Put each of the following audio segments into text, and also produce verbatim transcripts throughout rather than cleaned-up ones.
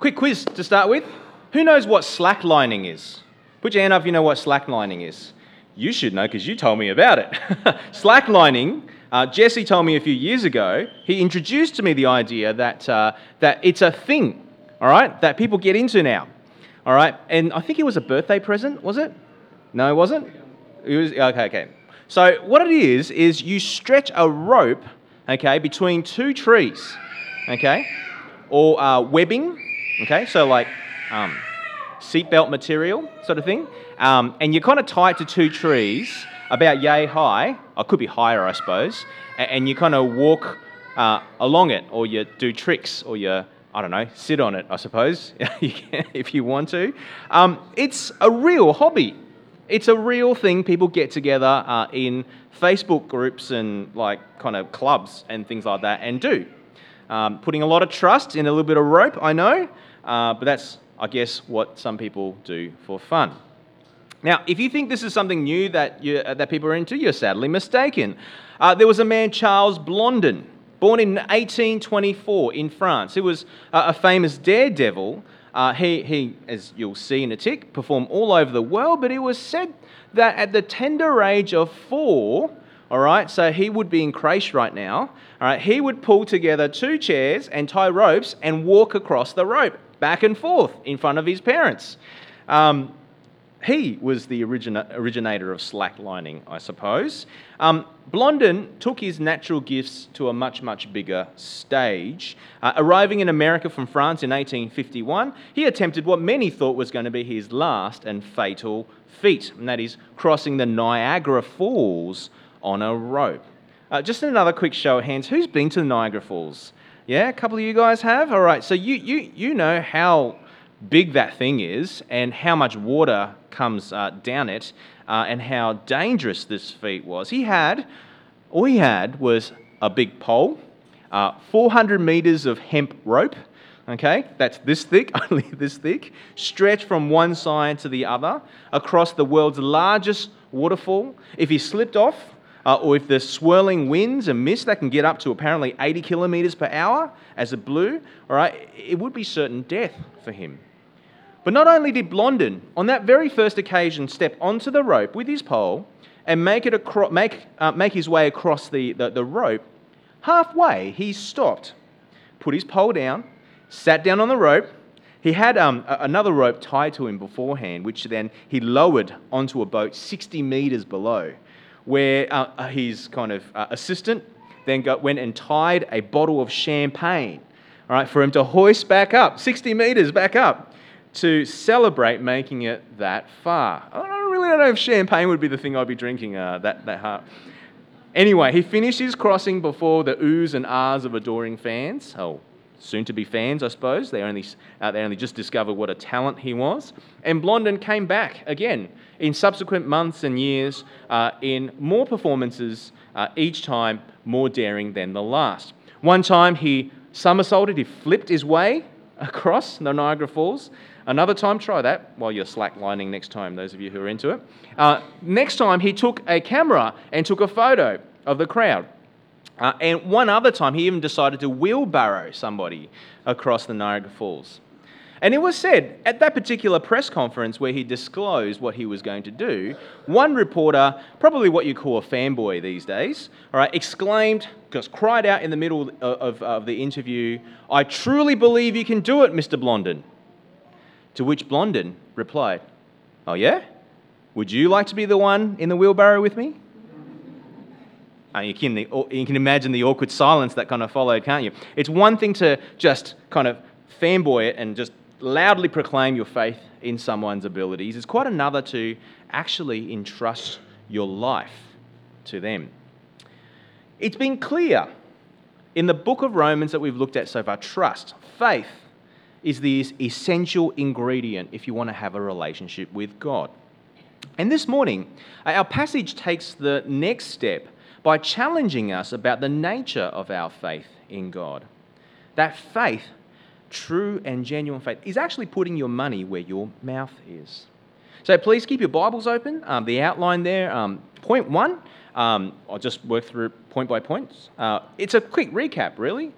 Quick quiz to start with. Who knows what slacklining is? Put your hand up if you know what slacklining is. You should know because you told me about it. Slacklining, uh, Jesse told me a few years ago, he introduced to me the idea that uh, that it's a thing, all right, that people get into now, all right? And I think it was a birthday present, was it? No, it wasn't? It was, okay, okay. So what it is, is you stretch a rope, okay, between two trees, okay, or uh, webbing, okay, so like um, seatbelt material sort of thing, um, and you kind of tie it to two trees about yay high, or could be higher, I suppose, and, and you kind of walk uh, along it, or you do tricks, or you, I don't know, sit on it, I suppose, if you want to. Um, it's a real hobby. It's a real thing people get together uh, in Facebook groups and like kind of clubs and things like that and do. Um, putting a lot of trust in a little bit of rope, I know, uh, but that's, I guess, what some people do for fun. Now, if you think this is something new that you, uh, that people are into, you're sadly mistaken. Uh, there was a man, Charles Blondin, born in eighteen twenty-four in France. He was uh, a famous daredevil. Uh, he, he, as you'll see in a tick, performed all over the world, but it was said that at the tender age of four, all right, so he would be in creche right now, all right, he would pull together two chairs and tie ropes and walk across the rope, back and forth in front of his parents. Um, he was the origina- originator of slacklining, I suppose. Um, Blondin took his natural gifts to a much, much bigger stage. Uh, arriving in America from France in eighteen fifty-one, he attempted what many thought was going to be his last and fatal feat, and that is crossing the Niagara Falls on a rope. Uh, just another quick show of hands. Who's been to the Niagara Falls? Yeah, a couple of you guys have? All right, so you you you know how big that thing is and how much water comes uh, down it uh, and how dangerous this feat was. He had, all he had was a big pole, uh, four hundred metres of hemp rope, okay, that's this thick, only this thick, stretched from one side to the other across the world's largest waterfall. If he slipped off, Uh, or if the swirling winds and mist that can get up to apparently eighty kilometres per hour as it blew, all right, it would be certain death for him. But not only did Blondin, on that very first occasion, step onto the rope with his pole and make it acro- make uh, make his way across the, the, the rope, halfway he stopped, put his pole down, sat down on the rope. He had um, a- another rope tied to him beforehand, which then he lowered onto a boat sixty metres below, where uh, his kind of uh, assistant then got, went and tied a bottle of champagne, all right, for him to hoist back up, sixty metres back up, to celebrate making it that far. I don't really know if champagne would be the thing I'd be drinking uh, that, that hard. Anyway, he finished his crossing before the oohs and ahs of adoring fans. Oh, soon-to-be fans, I suppose. They only, uh, they only just discovered what a talent he was. And Blondin came back again in subsequent months and years uh, in more performances, uh, each time more daring than the last. One time he somersaulted, he flipped his way across the Niagara Falls. Another time, try that while you're slacklining next time, those of you who are into it. Uh, next time he took a camera and took a photo of the crowd. Uh, and one other time, he even decided to wheelbarrow somebody across the Niagara Falls. And it was said, at that particular press conference where he disclosed what he was going to do, one reporter, probably what you call a fanboy these days, all right, exclaimed, just cried out in the middle of, of, of the interview, "I truly believe you can do it, Mister Blondin." To which Blondin replied, "Oh yeah? Would you like to be the one in the wheelbarrow with me?" Uh, you, can, you can imagine the awkward silence that kind of followed, can't you? It's one thing to just kind of fanboy it and just loudly proclaim your faith in someone's abilities. It's quite another to actually entrust your life to them. It's been clear in the book of Romans that we've looked at so far, trust, faith is the essential ingredient if you want to have a relationship with God. And this morning, our passage takes the next step by challenging us about the nature of our faith in God. That faith, true and genuine faith, is actually putting your money where your mouth is. So please keep your Bibles open. Um, the outline there, um, point one, um, I'll just work through point by point. Uh, it's a quick recap, really.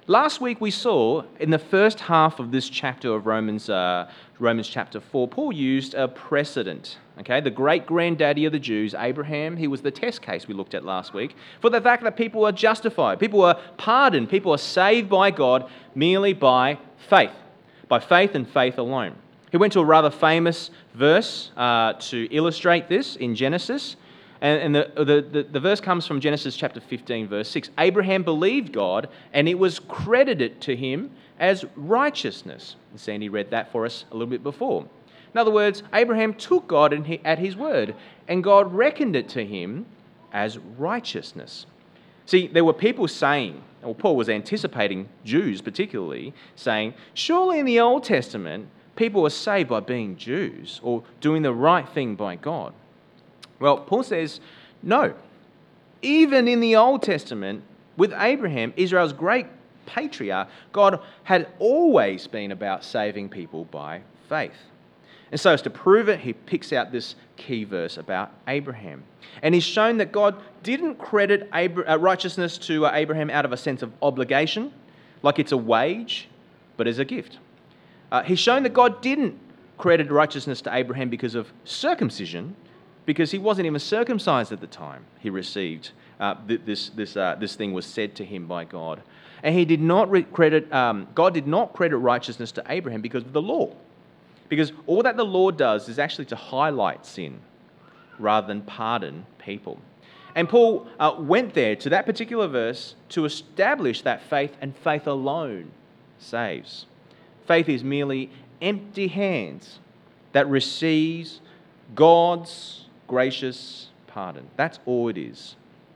Last week we saw in the first half of this chapter of Romans, uh, Romans chapter four, Paul used a precedent. Okay, the great granddaddy of the Jews, Abraham, he was the test case we looked at last week for the fact that people are justified, people are pardoned, people are saved by God merely by faith, by faith and faith alone. He went to a rather famous verse uh, to illustrate this in Genesis. And the, the, the, the verse comes from Genesis chapter fifteen, verse six. Abraham believed God, and it was credited to him as righteousness. And Sandy read that for us a little bit before. In other words, Abraham took God at his word, and God reckoned it to him as righteousness. See, there were people saying, or Paul was anticipating, Jews particularly, saying, surely in the Old Testament, people were saved by being Jews or doing the right thing by God. Well, Paul says, no. Even in the Old Testament, with Abraham, Israel's great patriarch, God had always been about saving people by faith. And so as to prove it, he picks out this key verse about Abraham. And he's shown that God didn't credit righteousness to Abraham out of a sense of obligation, like it's a wage, but as a gift. Uh, he's shown that God didn't credit righteousness to Abraham because of circumcision, because he wasn't even circumcised at the time he received uh, this this uh, this thing was said to him by God, and he did not credit um, God did not credit righteousness to Abraham because of the law, because all that the law does is actually to highlight sin rather than pardon people. And Paul uh, went there to that particular verse to establish that faith and faith alone saves. Faith is merely empty hands that receives God's gracious pardon. That's all it is.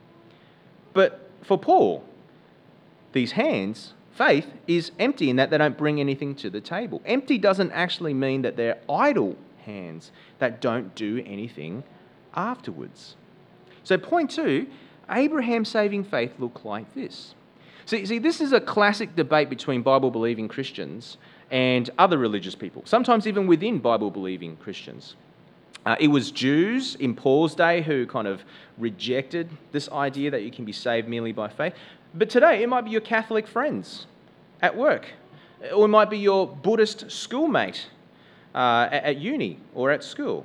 But for Paul, these hands, faith, is empty in that they don't bring anything to the table. Empty doesn't actually mean that they're idle hands that don't do anything afterwards. So point two, Abraham's saving faith looked like this. See, see, this is a classic debate between Bible-believing Christians and other religious people, sometimes even within Bible-believing Christians. Uh, it was Jews in Paul's day who kind of rejected this idea that you can be saved merely by faith. But today, it might be your Catholic friends at work, or it might be your Buddhist schoolmate uh, at, at uni or at school.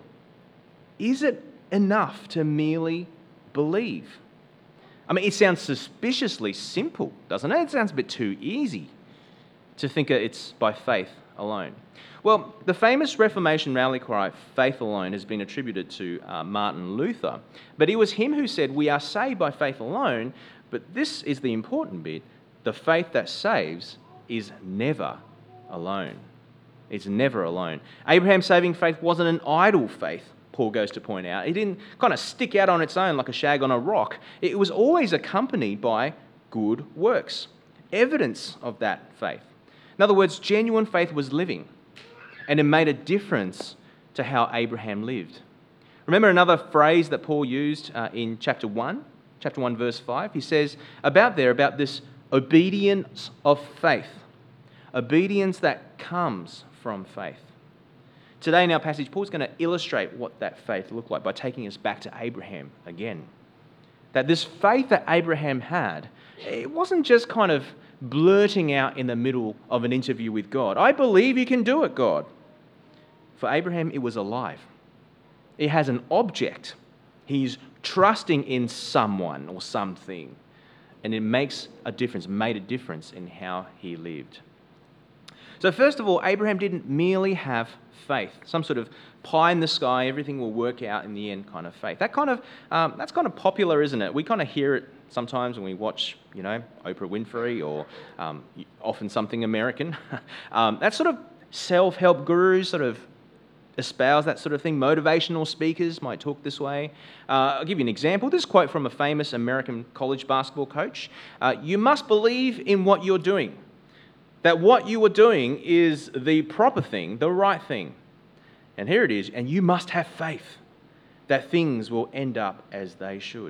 Is it enough to merely believe? I mean, it sounds suspiciously simple, doesn't it? It sounds a bit too easy to think it's by faith alone. Well, the famous Reformation rally cry, faith alone, has been attributed to uh, Martin Luther. But it was him who said, we are saved by faith alone, but this is the important bit. The faith that saves is never alone. It's never alone. Abraham's saving faith wasn't an idle faith, Paul goes to point out. It didn't kind of stick out on its own like a shag on a rock. It was always accompanied by good works, evidence of that faith. In other words, genuine faith was living, and it made a difference to how Abraham lived. Remember another phrase that Paul used uh, in chapter one, chapter one, verse five? He says about there, about this obedience of faith, obedience that comes from faith. Today in our passage, Paul's going to illustrate what that faith looked like by taking us back to Abraham again. That this faith that Abraham had, it wasn't just kind of blurting out in the middle of an interview with God. I believe you can do it, God. For Abraham, it was alive. It has an object. He's trusting in someone or something. And it makes a difference, made a difference in how he lived. So first of all, Abraham didn't merely have faith, some sort of pie in the sky, everything will work out in the end kind of faith. That kind of um, that's kind of popular, isn't it? We kind of hear it sometimes when we watch, you know, Oprah Winfrey or um, often something American. um, that sort of self-help gurus sort of espouse that sort of thing. Motivational speakers might talk this way. Uh, I'll give you an example. This quote from a famous American college basketball coach. Uh, you must believe in what you're doing. That what you are doing is the proper thing, the right thing. And here it is, and you must have faith that things will end up as they should.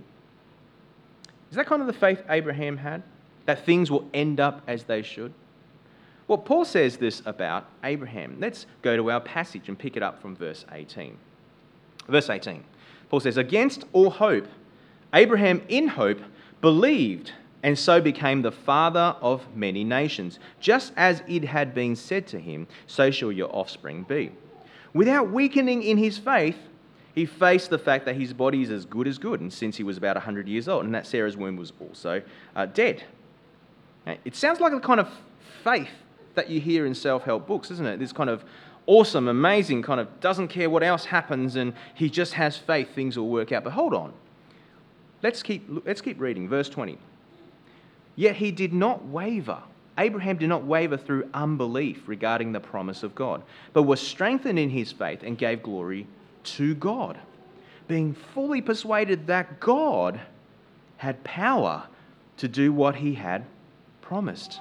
Is that kind of the faith Abraham had? That things will end up as they should? Well, Paul says this about Abraham. Let's go to our passage and pick it up from verse eighteen. Verse eighteen. Paul says, against all hope, Abraham in hope believed and so became the father of many nations. Just as it had been said to him, so shall your offspring be. Without weakening in his faith, he faced the fact that his body is as good as good, and since he was about one hundred years old, and that Sarah's womb was also uh, dead. Now, it sounds like the kind of faith that you hear in self-help books, isn't it? This kind of awesome, amazing, kind of doesn't care what else happens, and he just has faith, things will work out. But hold on. Let's keep, let's keep reading. Verse twenty. Yet he did not waver. Abraham did not waver through unbelief regarding the promise of God, but was strengthened in his faith and gave glory to God, being fully persuaded that God had power to do what he had promised.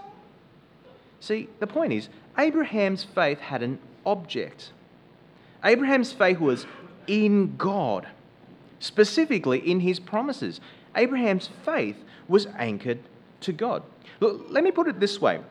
See, the point is, Abraham's faith had an object. Abraham's faith was in God, specifically in his promises. Abraham's faith was anchored to God. Look, let me put it this way.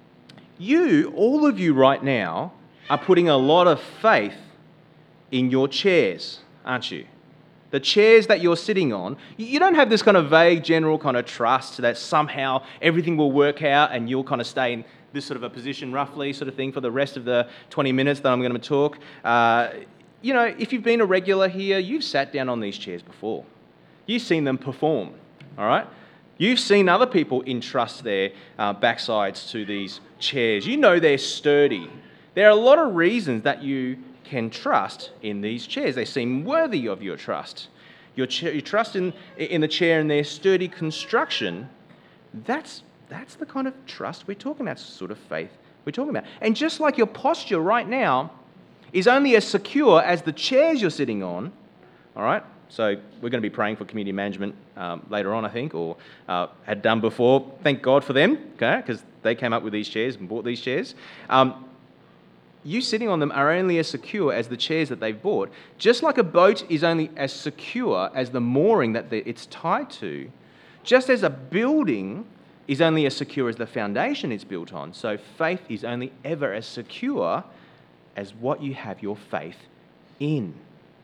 You, all of you right now, are putting a lot of faith in your chairs, aren't you? The chairs that you're sitting on, you don't have this kind of vague general kind of trust that somehow everything will work out and you'll kind of stay in this sort of a position roughly sort of thing for the rest of the twenty minutes that I'm going to talk. Uh, you know, if you've been a regular here, you've sat down on these chairs before. You've seen them perform, all right? You've seen other people entrust their uh, backsides to these chairs. You know they're sturdy. There are a lot of reasons that you can trust in these chairs. They seem worthy of your trust. Your, cha- your trust in, in the chair and their sturdy construction, that's, that's the kind of trust we're talking about, sort of faith we're talking about. And just like your posture right now is only as secure as the chairs you're sitting on, all right? So we're going to be praying for community management um, later on, I think, or uh, had done before. Thank God for them, okay, because they came up with these chairs and bought these chairs. Um, you sitting on them are only as secure as the chairs that they've bought. Just like a boat is only as secure as the mooring that it's tied to, just as a building is only as secure as the foundation it's built on, so faith is only ever as secure as what you have your faith in.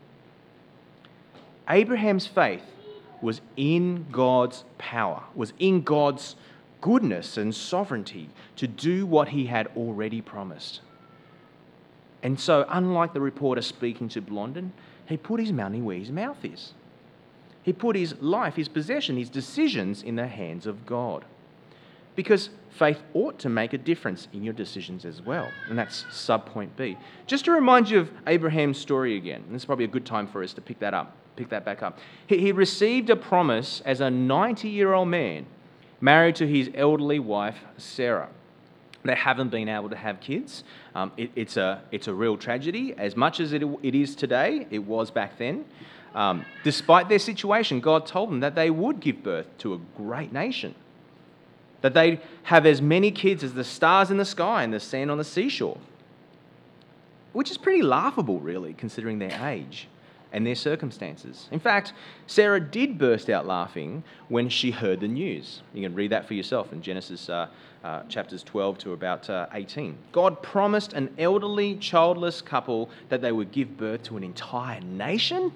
Abraham's faith was in God's power, was in God's goodness and sovereignty to do what he had already promised. And so, unlike the reporter speaking to Blondin, he put his money where his mouth is. He put his life, his possession, his decisions in the hands of God. Because faith ought to make a difference in your decisions as well. And that's sub-point B. Just to remind you of Abraham's story again, and this is probably a good time for us to pick that up, pick that back up. He, he received a promise as a ninety-year-old man, married to his elderly wife, Sarah. They haven't been able to have kids. Um, it, it's, a, it's a real tragedy. As much as it, it is today, it was back then. Um, despite their situation, God told them that they would give birth to a great nation, that they'd have as many kids as the stars in the sky and the sand on the seashore, which is pretty laughable, really, considering their age and their circumstances. In fact, Sarah did burst out laughing when she heard the news. You can read that for yourself in Genesis uh, uh, chapters twelve to about uh, eighteen. God promised an elderly, childless couple that they would give birth to an entire nation.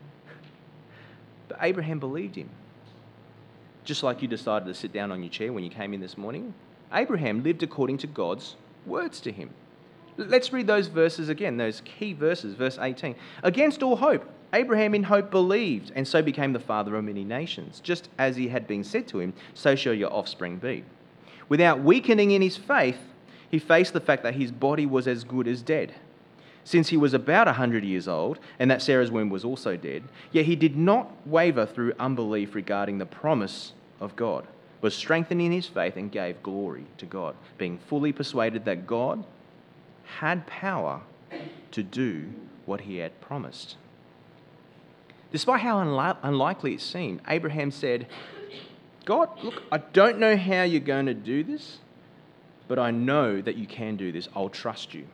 But Abraham believed him. Just like you decided to sit down on your chair when you came in this morning, Abraham lived according to God's words to him. Let's read those verses again, those key verses, verse eighteen. Against all hope, Abraham in hope believed, and so became the father of many nations. Just as he had been said to him, so shall your offspring be. Without weakening in his faith, he faced the fact that his body was as good as dead, since he was about one hundred years old, and that Sarah's womb was also dead. Yet he did not waver through unbelief regarding the promise of God, was strengthened in his faith and gave glory to God, being fully persuaded that God had power to do what he had promised. Despite how unli- unlikely it seemed, Abraham said, God, look, I don't know how you're going to do this, but I know that you can do this. I'll trust you.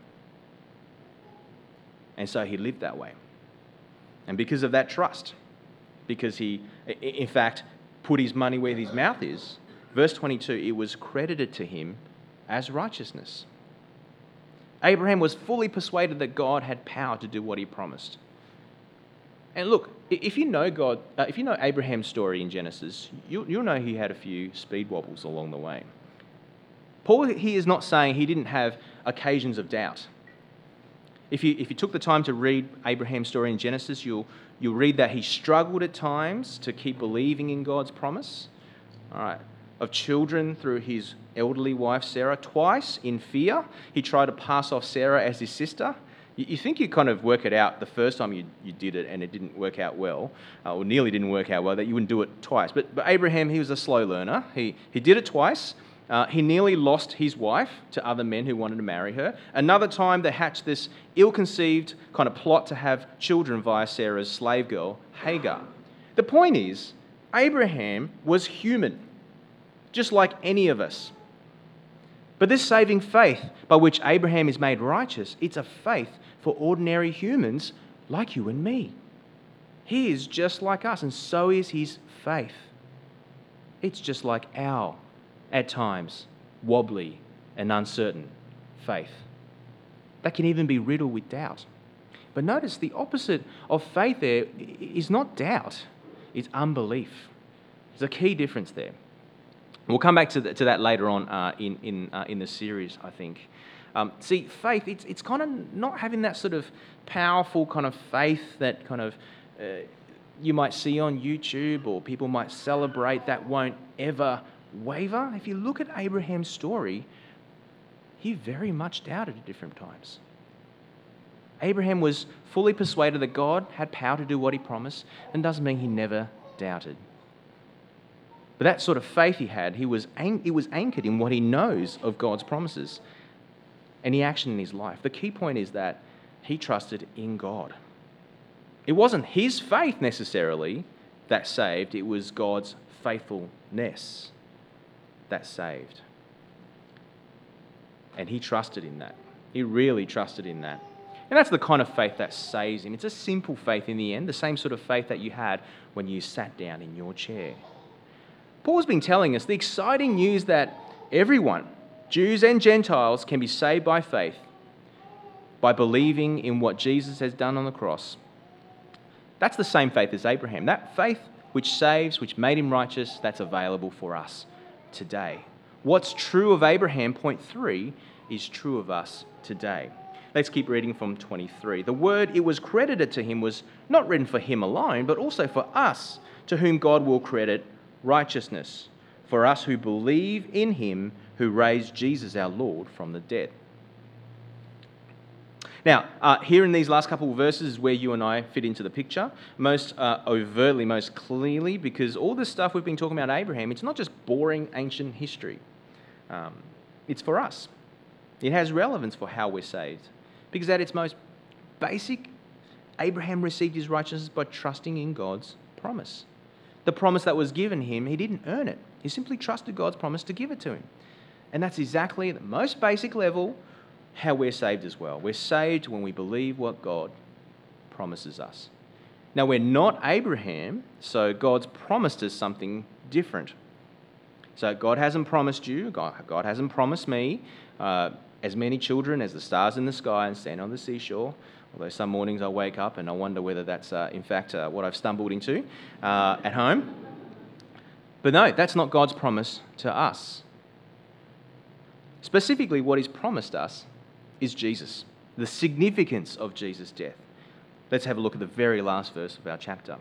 And so he lived that way. And because of that trust, because he, in fact, put his money where his mouth is, verse twenty-two, it was credited to him as righteousness. Abraham was fully persuaded that God had power to do what he promised. And look, i- if you know God, uh, if you know Abraham's story in Genesis, you'll, you'll know he had a few speed wobbles along the way. Paul here is not saying he didn't have occasions of doubt. If you, if you took the time to read Abraham's story in Genesis, you'll, you'll read that he struggled at times to keep believing in God's promise. All right. Of children through his elderly wife Sarah. Twice, in fear, he tried to pass off Sarah as his sister. You, you think you kind of work it out the first time you, you did it and it didn't work out well, uh, or nearly didn't work out well, that you wouldn't do it twice. But, but Abraham, he was a slow learner. He, he did it twice. Uh, he nearly lost his wife to other men who wanted to marry her. Another time, they hatched this ill-conceived kind of plot to have children via Sarah's slave girl, Hagar. The point is, Abraham was human, just like any of us. But this saving faith by which Abraham is made righteous, it's a faith for ordinary humans like you and me. He is just like us, and so is his faith. It's just like our, at times, wobbly and uncertain faith. That can even be riddled with doubt. But notice the opposite of faith there is not doubt, it's unbelief. There's a key difference there. We'll come back to, the, to that later on uh, in, in, uh, in the series, I think. Um, see, faith, it's, it's kind of not having that sort of powerful kind of faith that kind of uh, you might see on YouTube or people might celebrate that won't ever waver. If you look at Abraham's story, he very much doubted at different times. Abraham was fully persuaded that God had power to do what he promised, and doesn't mean he never doubted. But that sort of faith he had, he was an- it was anchored in what he knows of God's promises and the action in his life. The key point is that he trusted in God. It wasn't his faith necessarily that saved, it was God's faithfulness that saved. And he trusted in that. He really trusted in that. And that's the kind of faith that saves him. It's a simple faith in the end, the same sort of faith that you had when you sat down in your chair. Paul's been telling us the exciting news that everyone, Jews and Gentiles, can be saved by faith, by believing in what Jesus has done on the cross. That's the same faith as Abraham. That faith which saves, which made him righteous, that's available for us today. What's true of Abraham, point three, is true of us today. Let's keep reading from twenty-three. The word it was credited to him was not written for him alone, but also for us, to whom God will credit righteousness, for us who believe in him who raised Jesus our Lord from the dead. Now, uh, here in these last couple of verses is where you and I fit into the picture, most uh, overtly, most clearly, because all this stuff we've been talking about Abraham, it's not just boring ancient history. Um, it's for us. It has relevance for how we're saved, because at its most basic, Abraham received his righteousness by trusting in God's promise. The promise that was given him, he didn't earn it. He simply trusted God's promise to give it to him. And that's exactly at the most basic level how we're saved as well. We're saved when we believe what God promises us. Now, we're not Abraham, so God's promised us something different. So God hasn't promised you, God, God hasn't promised me uh, as many children as the stars in the sky and sand on the seashore. Although some mornings I wake up and I wonder whether that's, uh, in fact, uh, what I've stumbled into uh, at home. But no, that's not God's promise to us. Specifically, what he's promised us is Jesus, the significance of Jesus' death. Let's have a look at the very last verse of our chapter.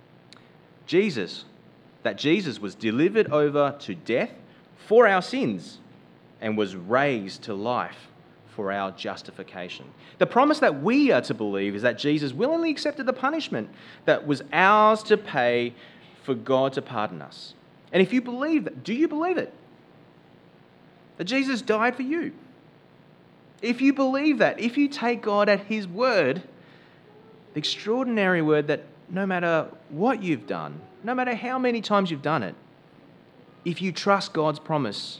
Jesus, that Jesus was delivered over to death for our sins and was raised to life for our justification. The promise that we are to believe is that Jesus willingly accepted the punishment that was ours to pay for God to pardon us. And if you believe that, do you believe it? That Jesus died for you? If you believe that, if you take God at his word, the extraordinary word that no matter what you've done, no matter how many times you've done it, if you trust God's promise,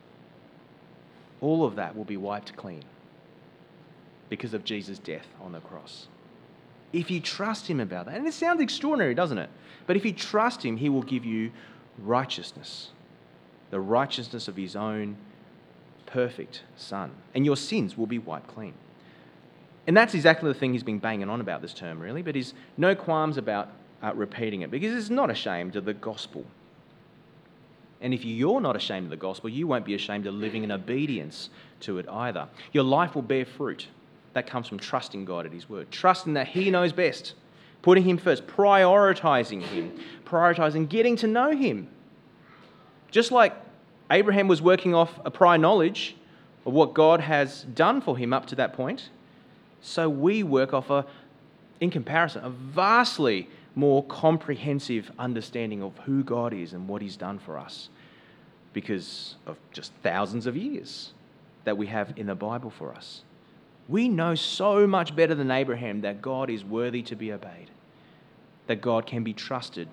all of that will be wiped clean because of Jesus' death on the cross. If you trust him about that, and it sounds extraordinary, doesn't it? But if you trust him, he will give you righteousness, the righteousness of his own perfect Son, and your sins will be wiped clean. And that's exactly the thing he's been banging on about this term, really, but he's no qualms about uh, repeating it because he's not ashamed of the gospel. And if you're not ashamed of the gospel, you won't be ashamed of living in obedience to it either. Your life will bear fruit. That comes from trusting God at his word, trusting that he knows best, putting him first, prioritizing him, prioritizing getting to know him. Just like Abraham was working off a prior knowledge of what God has done for him up to that point, so we work off a, in comparison, a vastly more comprehensive understanding of who God is and what he's done for us because of just thousands of years that we have in the Bible for us. We know so much better than Abraham that God is worthy to be obeyed, that God can be trusted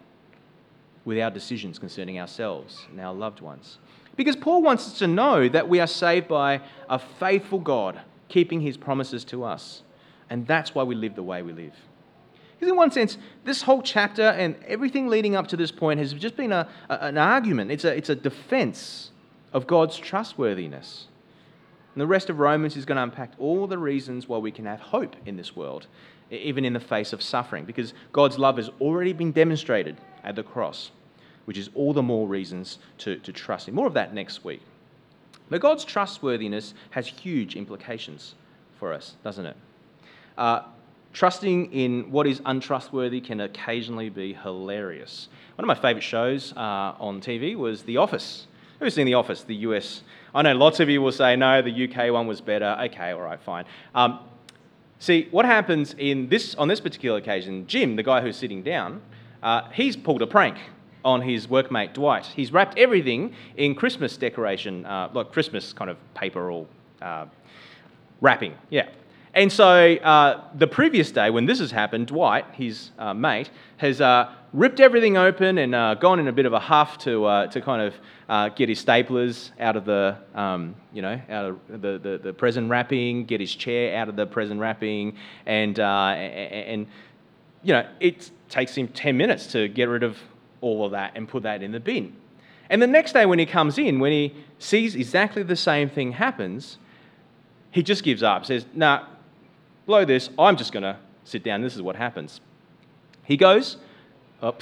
with our decisions concerning ourselves and our loved ones. Because Paul wants us to know that we are saved by a faithful God keeping his promises to us. And that's why we live the way we live. Because in one sense, this whole chapter and everything leading up to this point has just been a, a, an argument. It's a, it's a defense of God's trustworthiness. And the rest of Romans is going to unpack all the reasons why we can have hope in this world, even in the face of suffering, because God's love has already been demonstrated at the cross, which is all the more reasons to, to trust him. More of that next week. But God's trustworthiness has huge implications for us, doesn't it? Uh, Trusting in what is untrustworthy can occasionally be hilarious. One of my favourite shows uh, on T V was The Office. Who's seen The Office, the U S? I know lots of you will say, no, the U K one was better. Okay, all right, fine. Um, see, what happens in this on this particular occasion, Jim, the guy who's sitting down, uh, he's pulled a prank on his workmate Dwight. He's wrapped everything in Christmas decoration, uh, like Christmas kind of paper or uh, wrapping, yeah. And so uh, the previous day when this has happened, Dwight, his uh, mate, has uh, ripped everything open and uh, gone in a bit of a huff to uh, to kind of uh, get his staplers out of the um, you know out of the, the, the present wrapping, get his chair out of the present wrapping, and uh, and, and you know it takes him ten minutes to get rid of all of that and put that in the bin. And the next day when he comes in, when he sees exactly the same thing happens, he just gives up, says, "Nah. Blow this, I'm just going to sit down. This is what happens." He goes, oh,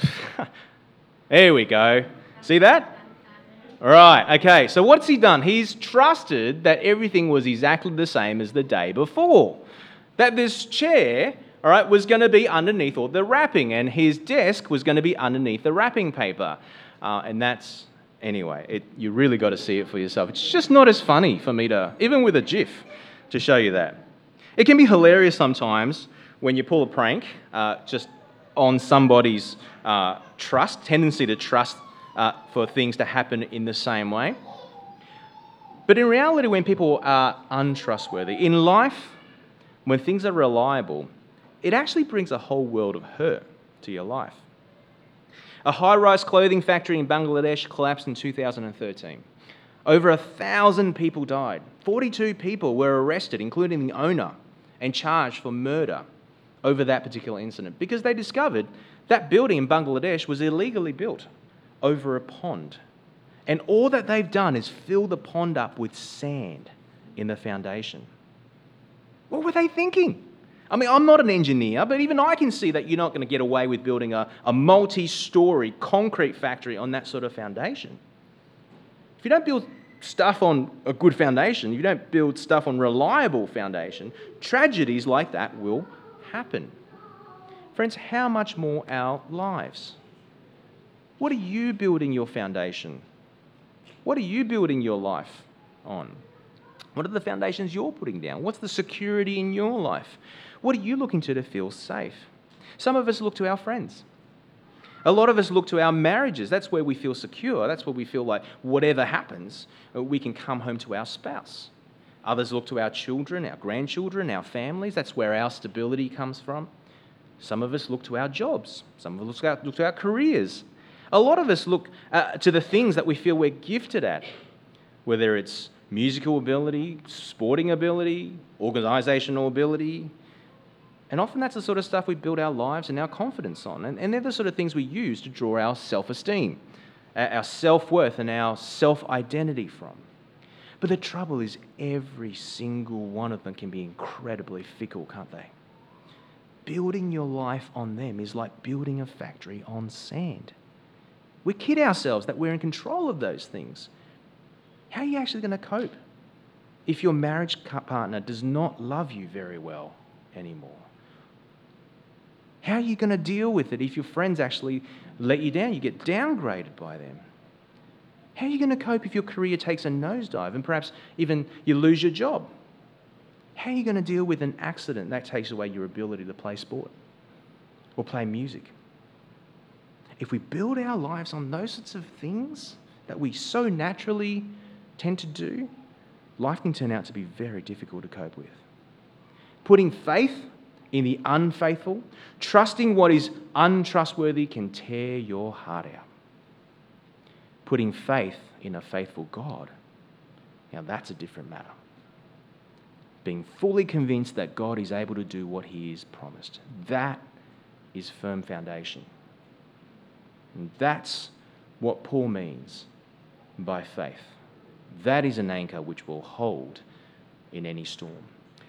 there we go. See that? All right, okay. So what's he done? He's trusted that everything was exactly the same as the day before. That this chair, all right, was going to be underneath all the wrapping, and his desk was going to be underneath the wrapping paper. Uh, and that's, anyway, it, you really got to see it for yourself. It's just not as funny for me to, even with a GIF, to show you that. It can be hilarious sometimes when you pull a prank uh, just on somebody's uh, trust, tendency to trust uh, for things to happen in the same way. But in reality, when people are untrustworthy, in life, when things are reliable, it actually brings a whole world of hurt to your life. A high-rise clothing factory in Bangladesh collapsed in two thousand thirteen. Over a thousand people died. forty-two people were arrested, including the owner, and charged for murder over that particular incident because they discovered that building in Bangladesh was illegally built over a pond. And all that they've done is fill the pond up with sand in the foundation. What were they thinking? I mean, I'm not an engineer, but even I can see that you're not going to get away with building a, a multi-story concrete factory on that sort of foundation. If you don't build stuff on a good foundation, if you don't build stuff on reliable foundation, tragedies like that will happen. Friends, how much more our lives? What are you building your foundation? What are you building your life on? What are the foundations you're putting down? What's the security in your life? What are you looking to to feel safe? Some of us look to our friends. A lot of us look to our marriages. That's where we feel secure. That's where we feel like whatever happens, we can come home to our spouse. Others look to our children, our grandchildren, our families. That's where our stability comes from. Some of us look to our jobs. Some of us look to our careers. A lot of us look uh, to the things that we feel we're gifted at, whether it's musical ability, sporting ability, organisational ability. And often that's the sort of stuff we build our lives and our confidence on. And, and they're the sort of things we use to draw our self-esteem, our self-worth and our self-identity from. But the trouble is, every single one of them can be incredibly fickle, can't they? Building your life on them is like building a factory on sand. We kid ourselves that we're in control of those things. How are you actually going to cope if your marriage partner does not love you very well anymore? How are you going to deal with it if your friends actually let you down? You get downgraded by them. How are you going to cope if your career takes a nosedive and perhaps even you lose your job? How are you going to deal with an accident that takes away your ability to play sport or play music? If we build our lives on those sorts of things that we so naturally tend to do, life can turn out to be very difficult to cope with. Putting faith in the unfaithful, trusting what is untrustworthy can tear your heart out. Putting faith in a faithful God, now that's a different matter. Being fully convinced that God is able to do what he has promised. That is firm foundation. And that's what Paul means by faith. That is an anchor which will hold in any storm.